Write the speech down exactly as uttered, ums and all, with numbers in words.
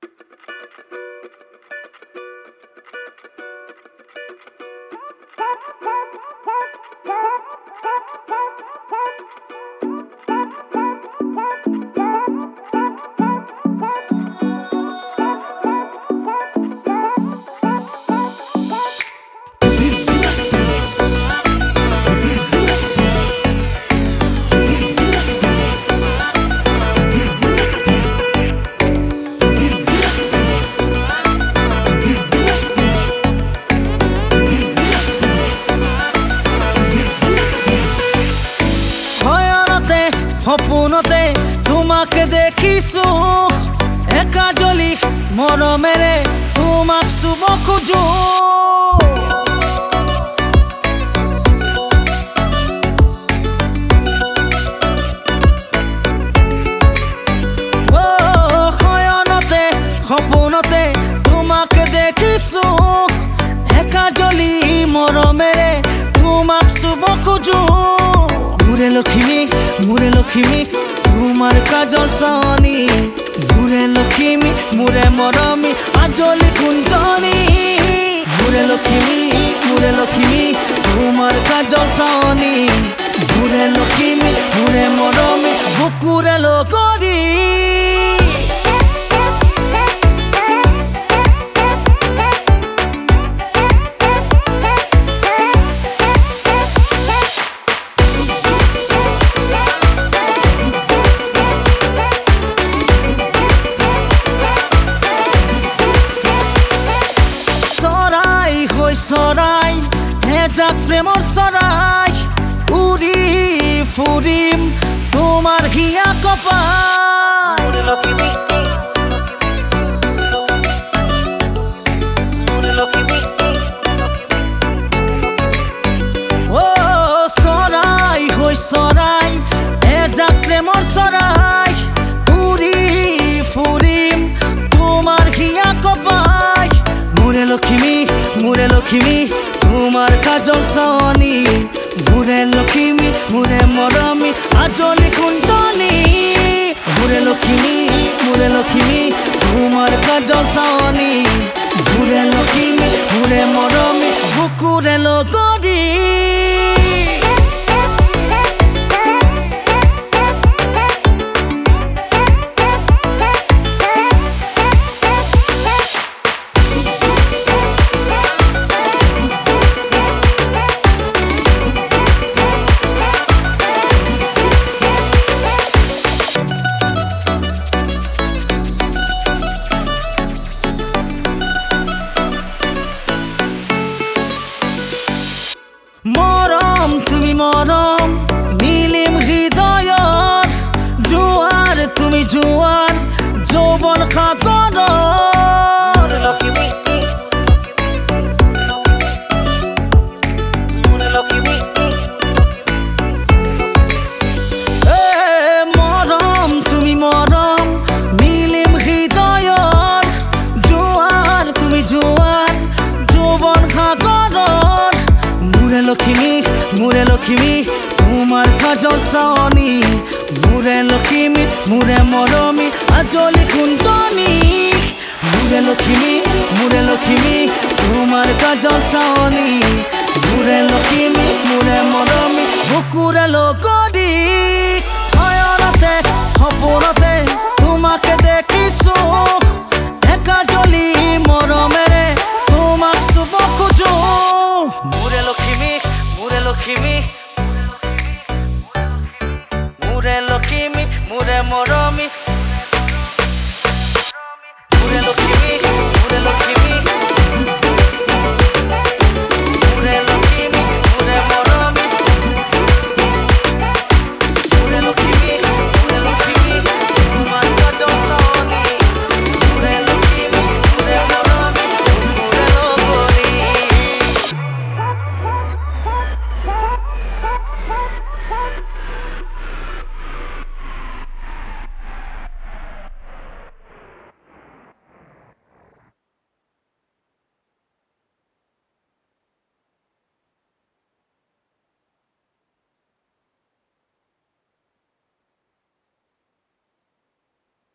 সপোনতে তোমাকে দেখিছো একা জ্বলি মৰমেৰে তোমাক চুব খোজো খয়নতে সপোনতে তোমাকে দেখিছো একা জ্বলি মৰমেৰে তোমাক চুব খোজো মুরে লক্ষ্মী মুরে লক্ষ্মী তোমার কাজল সানি মুরে লক্ষ্মী মুরে মরমি আজলি কুঞ্জনি মুরে লক্ষ্মী মুরে লক্ষ্মী তোমার কাজল সানি মুরে লক্ষ্মী মুরে মরমি বুকুরে লগরি চৰাই হেজাক প্ৰেমৰ চৰাই উৰি ফুৰিম তোমাৰ হিয়া কপাই ও চৰাই হৈ চৰাই হেজাক প্ৰেমৰ চৰাই উৰি ফুৰিম তোমাৰ হিয়া কপাই মুৰে লক্ষ্মী মুরে লক্ষ্মী তোমার কাজল সানি মুরে লক্ষ্মী মুরে মরমি আজলি কুঞ্জনি মুরে লক্ষ্মী মুরে লক্ষ্মী তোমার কাজল সানি মুরে লক্ষ্মী মুরে মরমি বুকুরে লগরি মরম তুমি মরম নীলিম হৃদয়ৰ জোৱাৰ তুমি জোৱাৰ যৌবন সাগৰৰ লক্ষ্মী লক্ষ্মী এ মরম তুমি মরম নীলিম হৃদয়ৰ জোৱাৰ তুমি জোৱাৰ যৌবন সাগৰৰ মুরে লক্ষ্মী মুরে লক্ষ্মী তোমার কাজল সানি মুরে লক্ষ্মী মুরে মরমি আজলি কুঞ্জনি মুরে লক্ষ্মী মুরে লক্ষ্মী তোমার কাজল সানি মুরে লক্ষ্মী মুরে মরমি বুকুরে লগরি খয়নতে সপোনতে তোমাকে দেখিছো একা জ্বলি মৰমেৰে তোমাক চুব খোজো মুরে লক্ষ্মী মুরে লক্ষ্মী মুরে লক্ষ্মী মুরে মর